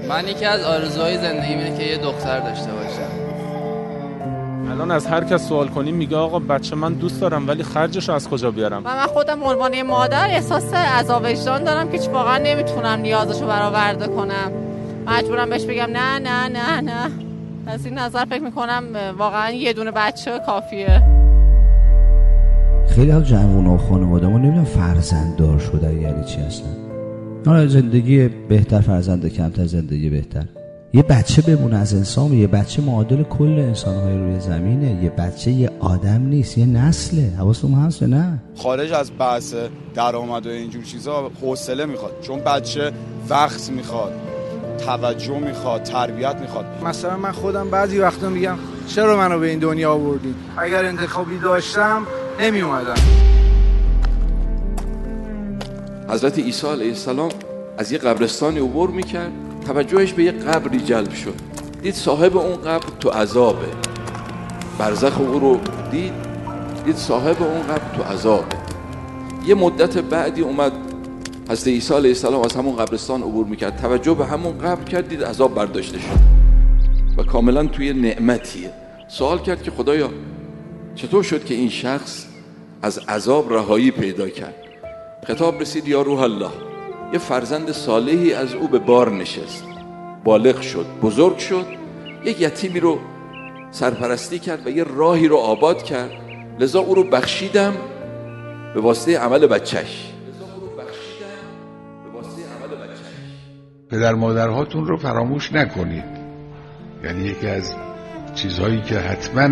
من یکی از آرزوهای زندگیم اینه که یه دختر داشته باشم. الان از هر کس سوال کنیم میگه آقا بچه من دوست دارم ولی خرجشو از کجا بیارم؟ من خودم به عنوان مادر احساس عذاب وجدان دارم که واقعا نمیتونم نیازشو برآورده کنم. مجبورم بهش بگم نه نه نه نه. از این نظر فکر میکنم واقعا یه دونه بچه کافیه. خیلی از جوونا و خانواده‌مون نمیدونم فرزنددار شده یعنی چی اصلا. نه زندگی بهتر، فرزند کمتر، زندگی بهتر. یه بچه بمونه از انسان، یه بچه معادل کل انسان‌های روی زمینه. یه بچه یه آدم نیست، یه نسله. حواستون هست نه؟ خارج از بحث درآمد و اینجور چیزا حوصله میخواد، چون بچه وقت میخواد، توجه میخواد، تربیت میخواد. مثلا من خودم بعضی وقتا میگم چرا منو به این دنیا آوردید؟ اگر انتخابی داشتم نمی اومدم. حضرت عیسی علیه السلام از یه قبرستانی عبور میکرد، توجهش به یه قبری جلب شد. دید صاحب اون قبر تو عذابه. برزخ او رو دید صاحب اون قبر تو عذابه. یه مدت بعدی اومد حضرت عیسی علیه السلام از همون قبرستان عبور میکرد، توجه به همون قبر کرد، دید عذاب برداشته شد و کاملا توی نعمتیه. سوال کرد که خدایا چطور شد که این شخص از عذاب رهایی پیدا کرد؟ خطاب رسید یا روح الله، یه فرزند صالحی از او به بار نشست، بالغ شد، بزرگ شد، یک یتیمی رو سرپرستی کرد و یه راهی رو آباد کرد، لذا او رو بخشیدم به واسطه عمل بچهش. پدر مادرهاتون رو فراموش نکنید. یعنی یکی از چیزهایی که حتما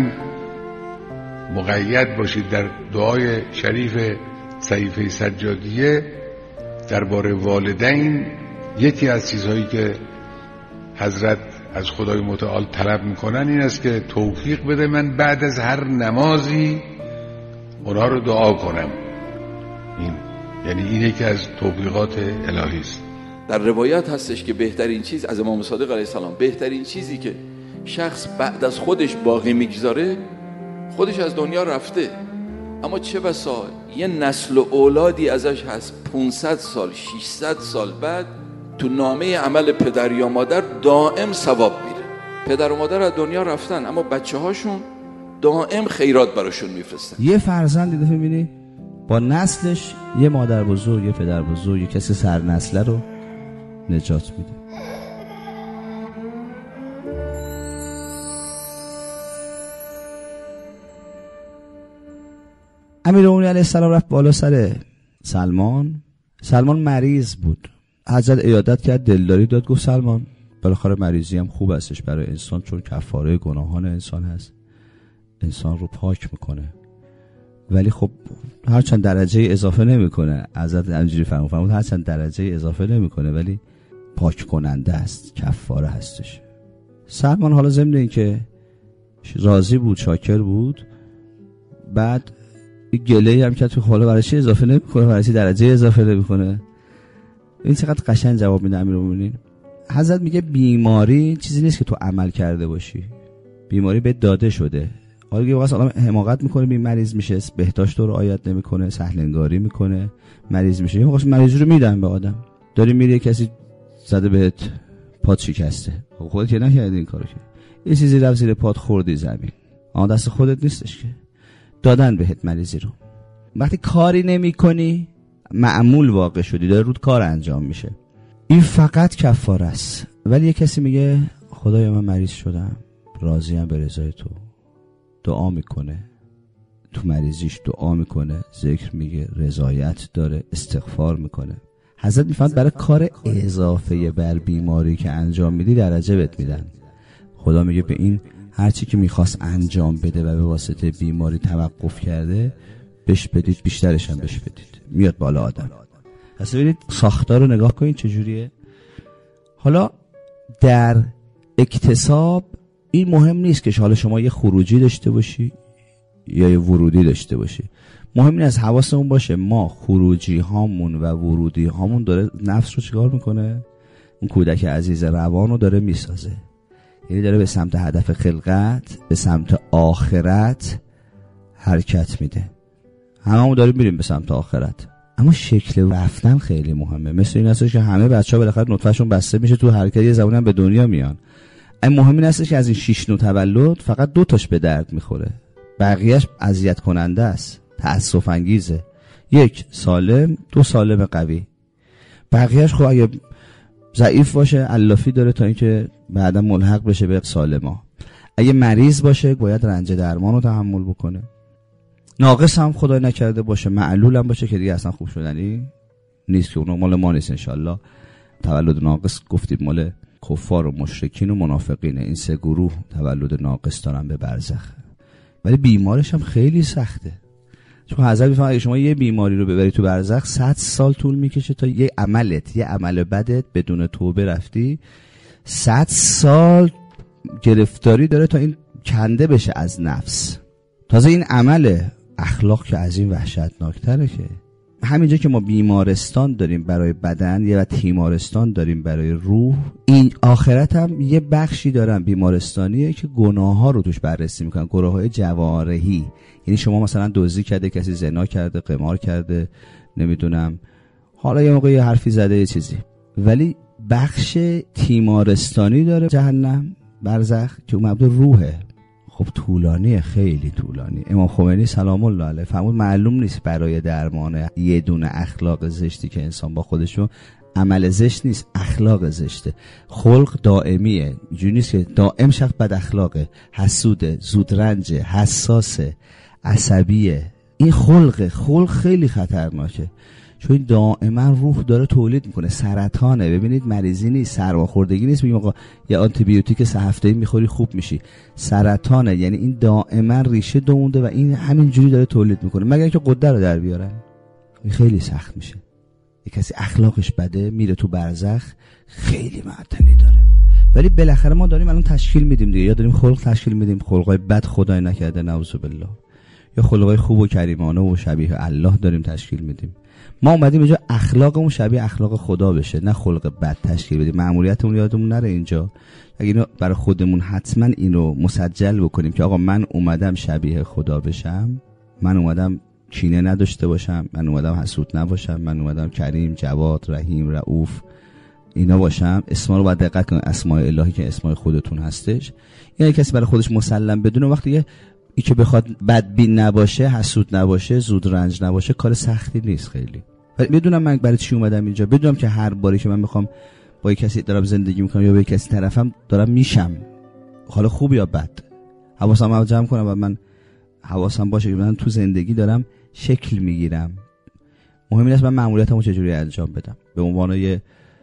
مقید باشید در دعای شریف صحیفه سجادیه درباره والدین، یکی از چیزهایی که حضرت از خدای متعال طلب میکنن این است که توفیق بده من بعد از هر نمازی اونا رو دعا کنم. این یکی از توفیقات الهی است. در روایت هستش که بهترین چیز از امام صادق علیه السلام، بهترین چیزی که شخص بعد از خودش باقی میگذاره، خودش از دنیا رفته، اما چه بسا یه نسل و اولادی ازش هست 500 سال 600 سال بعد تو نامه عمل پدر یا مادر دائم ثواب میره. پدر و مادر از دنیا رفتن اما بچه هاشون دائم خیرات براشون میفرستن. یه فرزند دیده میبینی با نسلش یه مادر بزرگ، یه پدر بزرگ، یه کسی سرنسله رو نجات میده. امیرالمومنین علیه السلام رفت بالا سر سلمان مریض بود. حضرت عیادت کرد، دلداری داد، گفت سلمان بالاخره مریضی هم خوب هستش برای انسان، چون کفاره گناهان انسان هست، انسان رو پاک میکنه، ولی خب هرچند درجه اضافه نمیکنه. حضرت همینجوری فرمود هرچند درجه اضافه نمیکنه ولی پاک کننده است، کفاره هستش. سلمان حالا ضمن این که راضی بود، شاکر بود، بعد گله هم کرد که حالا برای چی اضافه نمیکنه، برای چی درجه اضافه نمیکنه. این چقدر قشنگ جواب میده امیرالمومنین. حضرت میگه بیماری چیزی نیست که تو عمل کرده باشی، بیماری به داده شده. حالا یه وقت آدم حماقت میکنه، مریض میشه، بهداشت رو رعایت نمیکنه، سهلنگاری میکنه، مریض میشه. یه وقت مریض رو میدن به آدم، داری میری کسی زده بهت پات شکسته، خودت که نکردی این کارو، که یه چیزی رفت زیر پات خوردی زمین، آن دست خودت نیستش که دادن بهت مریضی رو. وقتی کاری نمیکنی معمول واقع شدی، داره رود کار انجام میشه، این فقط کفاره است. ولی یه کسی میگه خدایا من مریض شدم، راضیم به رضای تو، دعا میکنه، تو مریضیش دعا میکنه، ذکر میگه، رضایت داره، استغفار میکنه. حضرت میفهمد برای کار اضافه بر بیماری که انجام میدی درجه بهت میدن. خدا میگه به این هر چی که میخواست انجام بده و به واسطه بیماری توقف کرده بهش بدید، بیشترش هم بهش بدید، میاد بالا آدم. پس ببینید ساختار رو نگاه کنید چجوریه. حالا در اکتساب این مهم نیست که حالا شما یه خروجی داشته باشی یا یه ورودی داشته باشی، مهم این از حواسمون باشه ما خروجی هامون و ورودی هامون داره نفس رو چیکار میکنه، اون کودک عزیز روان رو داره میسازه، یعنی داره به سمت هدف خلقت، به سمت آخرت حرکت میده. هممون داریم میریم به سمت آخرت، اما شکل رفتن خیلی مهمه. مثل این هستش که همه بچه‌ها بالاخره نطفه‌شون بسته میشه تو حرکت، یه زمانی هم به دنیا میان. اما مهم این هستش که از این 6 نوع تولد فقط 2 تاش به درد میخوره، بقیه‌اش اذیت کننده است، تأسف انگیزه. 1 سالم، 2 سالم قوی. بقیه‌اش خب اگه ضعیف باشه علافی داره تا اینکه بعدا ملحق بشه به سالما. اگه مریض باشه باید رنج درمان رو تحمل بکنه. ناقص هم خدای نکرده باشه، معلول هم باشه که دیگه اصلا خوب شدنی نیست، که اون مال ما نیست انشالله. تولد ناقص گفتیم مال کفار و مشرکین و منافقینه. این 3 گروه تولد ناقص دارن به برزخ. ولی بیمارش هم خیلی سخته، چون حضرت میفرماید اگه شما یه بیماری رو ببری تو برزخ 100 سال طول میکشه تا یه عمل بدت بدون توبه رفتی 100 سال گرفتاری داره تا این کنده بشه از نفس. تازه این عمل اخلاق که از این وحشتناکتره. که همینجا که ما بیمارستان داریم برای بدن و تیمارستان داریم برای روح، این آخرت هم یه بخشی دارن بیمارستانیه که گناه ها رو توش بررسی میکنن، گناه های جوارحی. یعنی شما مثلا دزدی کرده، کسی زنا کرده، قمار کرده، نمیدونم حالا یه موقع یه حرفی زده یه چیزی، ولی بخش تیمارستانی داره جهنم برزخ که اون مبدا روحه. خب طولانیه، خیلی طولانی. امام خمینی سلام الله علیه فرمود معلوم نیست برای درمان یه دونه اخلاق زشتی که انسان با خودشون، عمل زشت نیست، اخلاق زشته، خلق دائمیه، اینجوری نیست که دائم شخص بد اخلاقه، حسوده، زودرنجه، حساسه، عصبیه. این خلق خیلی خطرناکه، چون دائما روح داره تولید میکنه. سرطانه، ببینید مریضی نیست، سرماخوردگی نیست بگیم آقا یه آنتی بیوتیک 3 هفته‌ای میخوری خوب میشی. سرطانه، یعنی این دائما ریشه دونده و این همین جوری داره تولید میکنه، مگر اینکه قدرت رو در بیارن. این خیلی سخت میشه. یک کسی اخلاقش بده میره تو برزخ، خیلی معطلی داره. ولی بالاخره ما داریم الان تشکیل میدیم دیگه، یا داریم خلق تشکیل میدیم، خلقای بد خدای نکرده نعوذ بالله، یا خلقای خوب و کریمانه و شبیه الله داریم تشکیل میدیم. ما اومدیم اینجا اخلاقمون شبیه اخلاق خدا بشه، نه خلق بد تشکیل بدیم. مأموریتمون یادمون نره اینجا، اگه اینو برای خودمون حتما اینو مسجل بکنیم که آقا من اومدم شبیه خدا بشم، من اومدم کینه نداشته باشم، من اومدم حسود نباشم، من اومدم کریم، جواد، رحیم، رؤوف اینا باشم. اسما رو باید دقت کنید، اسماء الهی که اسماء خودتون هستش. یعنی کسی برای خودش مسلم بدونه وقتی ای که بخواد بدبین نباشه، حسود نباشه، زود رنج نباشه، کار سختی نیست خیلی. بدونم من برای چی اومدم اینجا، بدونم که هر باری که من میخوام با یک کسی دارم زندگی میکنم یا با یک کسی طرفم دارم میشم، حالا خوب یا بد، حواسم رو جمع کنم و من حواسم باشه که من تو زندگی دارم شکل میگیرم. مهم اینه من مأموریتمو چجوری انجام بدم، به عنوان یه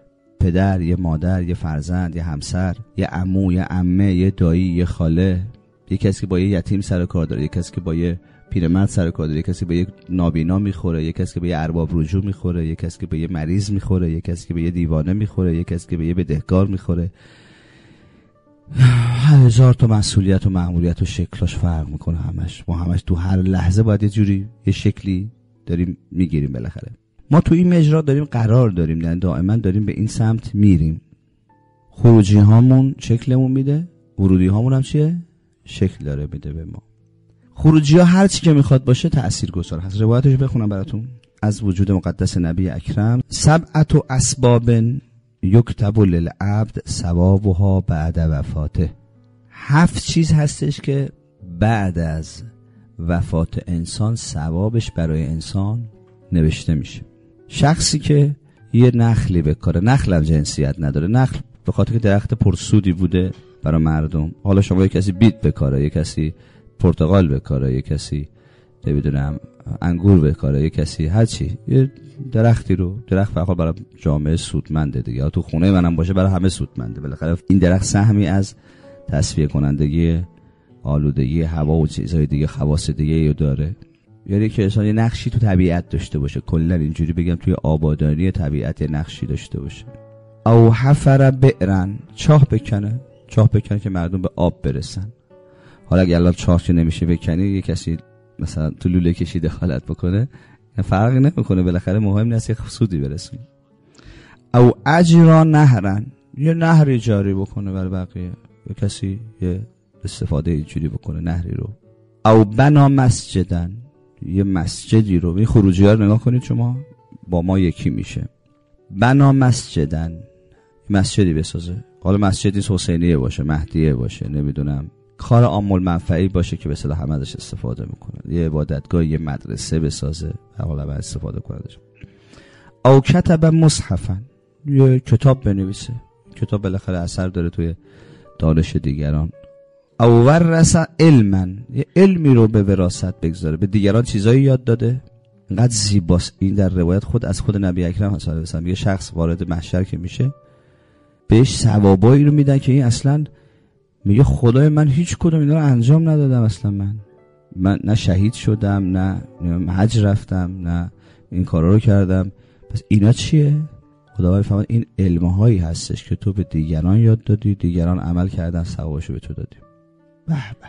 پدر، یه مادر، یه فرزند، یه همسر، یه عمو، یه عمه، یه دایی، یه خاله، یه کسی که با یه یتیم سر کار داره، یه کسی که با یه پیرمرد سر کار داره، یه کسی به یه نابینا میخوره، یه کسی که به یه ارباب رجوع میخوره، یه کسی که به یه مریض میخوره، یه کسی که به یه دیوانه میخوره، یه کسی که به یه بدهکار میخوره. هزار تا مسئولیت و مأموریت و شکلاش فرق میکنه همش. ما همش تو هر لحظه باید یه جوری یه شکلی داریم میگیریم. بالاخره ما تو این مجرا داریم قرار داریم، یعنی دائما داریم به این سمت میریم. خروجی هامون شکلمون میده، ورودی هامون هم چیه؟ شکل داره میده به ما. خروجی ها هر چی که میخواد باشه تأثیرگذار هست. روایتش بخونم براتون از وجود مقدس نبی اکرم: 7 اسباب یکتب للعبد ثوابها بعد وفاته. 7 چیز هستش که بعد از وفات انسان ثوابش برای انسان نوشته میشه. شخصی که یه نخلی بکاره، نخل هم جنسیت نداره، نخل به خاطر که درخت پرسودی بوده برای مردم. حالا شما یه کسی بیت بکاره، یه کسی پرتقال بکاره، یه کسی نمیدونم انگور بکاره، یه کسی هر چی، یه درختی رو، درخت فقط برای جامعه سودمنده دیگه، تو خونه منم باشه برای همه سودمنده. بالاخره این درخت سهمی از تصفیه کنندگی آلودگی هوا و چیزهای دیگه، خواص دیگه رو داره. یعنی که انسان یه نقشی تو طبیعت داشته باشه، کلا اینجوری بگم توی آبادانی طبیعت یه نقشی داشته باشه. او حفر بئرن، چاه بکنه که مردم به آب برسن. حالا اگه الان چاه که نمیشه بکنی، یه کسی مثلا تو لوله کشی دخالت بکنه، فرقی نمیکنه، بالاخره مهم نیست یه سودی برسونی. او اجرا نهرن، یه نهری جاری بکنه برای بقیه، یه کسی یه استفاده اینجوری بکنه نهری رو. او بنا مسجدن، یه مسجدی رو. این خروجی ها رو نگاه کنید شما، با ما یکی میشه. بنا مسجدن، مسجدی بسازه. حالا مسجدی حسینیه باشه، مهدیه باشه، نمیدونم کار عام المنفعی باشه که به اصطلاح همه ازش استفاده میکنن، یه عبادتگاه، یه مدرسه بسازه، حالا بعد استفاده کنه. او کتب مصحفا، یه کتاب بنویسه، کتاب بالاخره اثر داره توی دانش دیگران. او ورث علما، یه علمی رو به وراثت بگذاره، به دیگران چیزایی یاد داده. اینقدر زیباست این در روایت خود از خود نبی اکرم صلی الله علیه و آله، یه شخص وارد محشر که میشه بهش ثوابایی رو میدن که این اصلا میگه خدای من هیچ کدوم اینا رو انجام ندادم، اصلا من نه شهید شدم، نه حج رفتم، نه این کارا رو کردم، پس اینا چیه؟ خداوند میفهمد این علمهایی هستش که تو به دیگران یاد دادی، دیگران عمل کردن، ثوابشو به تو دادی. به به،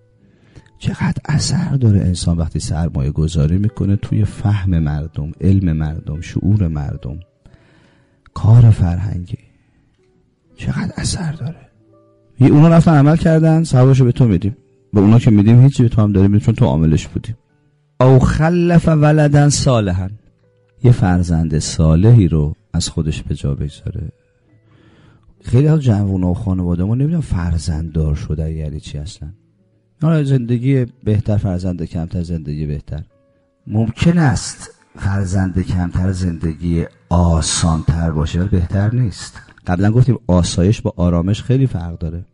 چقدر اثر داره انسان وقتی سرمایه گذاری میکنه توی فهم مردم، علم مردم، شعور مردم، کار فرهنگی، چقدر اثر داره. اونا رفتن عمل کردن، ثوابشو به تو میدیم، به اونا که میدیم هیچی به تو هم داریم چون تو عاملش بودی. او خلف ولدن صالحا، یه فرزند صالحی رو از خودش به جا بگذاره. خیلی ها جوونا و خانواده ما نمیدونم فرزنددار شده یعنی چی اصلا. حالا زندگی بهتر، فرزند کمتر، زندگی بهتر. ممکن است فرزند کمتر زندگی آسانتر باشه ولی بهتر نیست. قبلا گفتیم آسایش با آرامش خیلی فرق داره.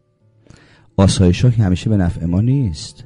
آسایش ها که همیشه به نفع ما نیست.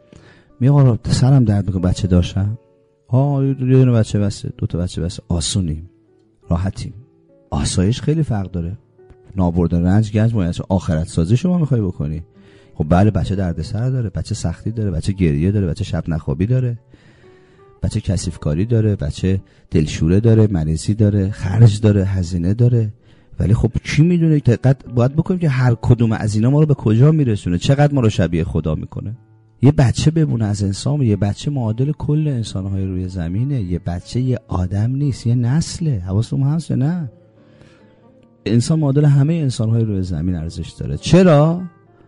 میگه سرم درد میکنه بچه داشتم، یه دونه بچه بسه، 2 تا بچه بسه، آسونیم، راحتیم. آسایش خیلی فرق داره. نابردن رنج گنج باید آخرت سازی شما میخوای بکنی. خب بله بچه دردسر داره، بچه سختی داره، بچه گریه داره، بچه شب نخوابی داره، بچه کثیف کاری داره، بچه دلشوره داره، مریضی داره، خرج داره، هزینه داره. ولی خب کی میدونه؟ دقت باید بکنیم که هر کدوم از اینا ما رو به کجا میرسونه، چقدر ما رو شبیه خدا میکنه. یه بچه بمونه از انسان، یه بچه معادل کل انسان‌های روی زمینه. یه بچه یه آدم نیست، یه نسله. حواستون هست یا نه؟ انسان معادل همه انسان‌های روی زمین ارزش داره. چرا؟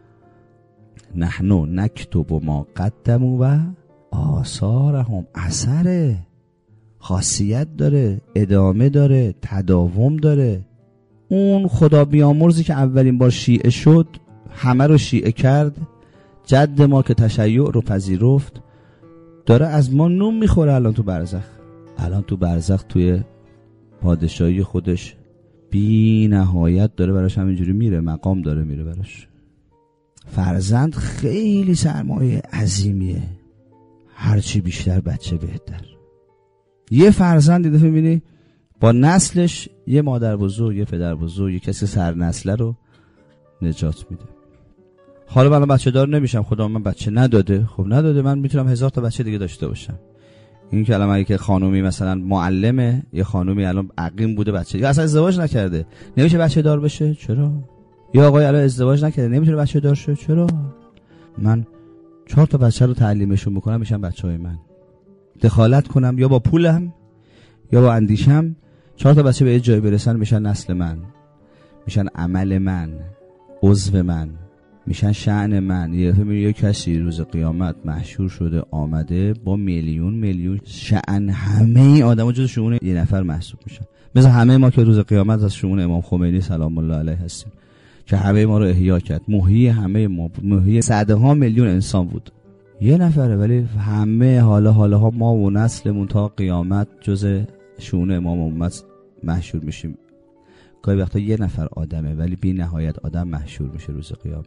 نحنو نکتب ما قدموا و آثارهم، اثره، خاصیت داره، ادامه داره، تداوم داره. اون خدا بیامرزی که اولین بار شیعه شد، همه رو شیعه کرد، جد ما که تشیع رو پذیرفت، داره از ما نون میخوره. الان تو برزخ توی پادشاهی خودش بی نهایت داره براش همینجوری میره، مقام داره میره براش. فرزند خیلی سرمایه عظیمیه، هرچی بیشتر بچه بهتر. یه فرزند دیگه میبینی با نسلش یه مادر بزرگ، یه پدر بزرگ، یه کسی سرنسله رو نجات میده. حالا من بچه دار نمیشم، خدا من بچه نداده. خب نداده، من میتونم 1000 تا بچه دیگه داشته باشم. این کلمه اگه که خانومی مثلا معلمه، یه خانومی الان عقیم بوده بچه، یا اصلا ازدواج نکرده، نمیشه بچه دار بشه؟ چرا؟ یا آقای الان ازدواج نکرده نمیتونه بچه دار شه؟ چرا؟ من 4 تا بچه رو تعلیمشون بکنم میشن بچهای من. دخالت کنم یا با پولم یا با اندیشم، 4 تا بچه به یه جای برسن میشن نسل من، میشن عمل من، عضو من، میشن شأن من. یه کسی روز قیامت محشور شده آمده با میلیون شأن، همه آدما جز شؤون یه نفر محسوب میشن. مثل همه ما که روز قیامت از شؤون امام خمینی سلام الله علیه هستیم که همه ما رو احیا کرد، محیی همه ما، محیی صدها میلیون انسان بود. یه نفره ولی همه حالا ما و نسلمون تا قیامت جز شؤون امام امت محشور میشیم. گاهی وقتا یه نفر آدمه ولی بی نهایت آدم محشور میشه روز قیامت.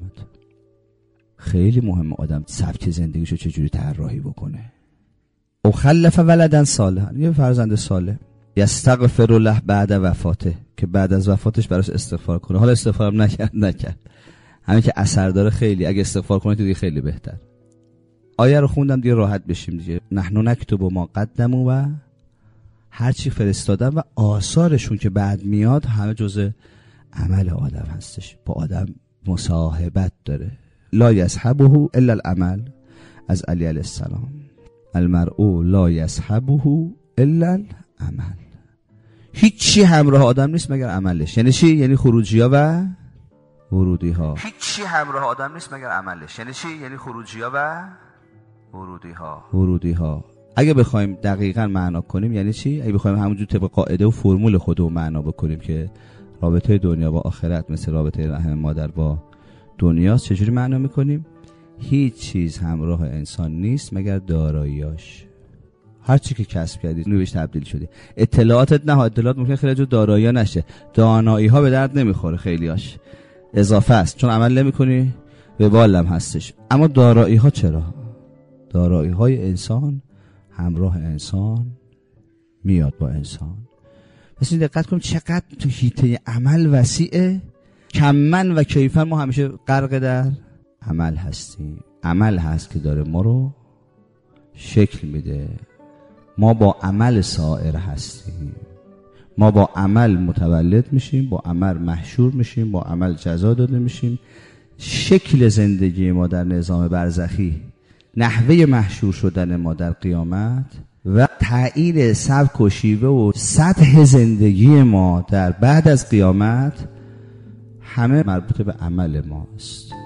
خیلی مهمه آدم سبک زندگیشو چجوری طراحی بکنه. او خلف ولدن صالحا، یه فرزند صالح، یستغفر له بعد وفاته، که بعد از وفاتش براش استغفار کنه. حالا استغفارم نکرد همین که اثر داره خیلی. اگه استغفار کنه دیگه خیلی بهتر. آیه رو خوندم دیگه راحت بشیم دیگه. نحنو نکتب ما قدموا و هر چی فرستادن و آثارشون که بعد میاد همه جزء عمل آدم هستش. با آدم مصاحبت داره. لا یصحبه الا العمل، از علی علیه السلام. المرء لا یصحبه الا العمل. هیچی همراه آدم نیست مگر عملش. یعنی چی؟ یعنی خروجی‌ها و ورودی‌ها. هیچی همراه آدم نیست مگر عملش. یعنی چی؟ یعنی خروجی‌ها و ورودی‌ها. اگه بخوایم دقیقاً معنا کنیم یعنی چی؟ اگه بخوایم همونجور طبق قاعده و فرمول خودمون معنا بکنیم که رابطه دنیا با آخرت مثل رابطه رحم مادر با دنیاست، چجوری معنا میکنیم؟ هیچ چیز همراه انسان نیست مگر داراییاش. هر چی که کسب کردی نوش تبدیل شدی. اطلاعاتت نه، اطلاعات ممکن خیلی جو دارایی نشه. دانایی ها به درد نمیخوره، خیلیاش اضافه است، چون عمل نمیکنی به بالم هستش. اما دارایی ها چرا؟ دارایی های انسان همراه انسان میاد با انسان. پس دقت کنیم چقدر تو حیطه عمل وسیعه. کمن و کیفن ما همیشه غرق در عمل هستیم. عمل هست که داره ما رو شکل میده. ما با عمل سائر هستیم. ما با عمل متولد میشیم، با عمل محشور میشیم، با عمل جزا داده میشیم. شکل زندگی ما در نظام برزخی، نحوه محشور شدن ما در قیامت و تعیین سبک و شیوه و سطح زندگی ما در بعد از قیامت همه مربوط به عمل ماست.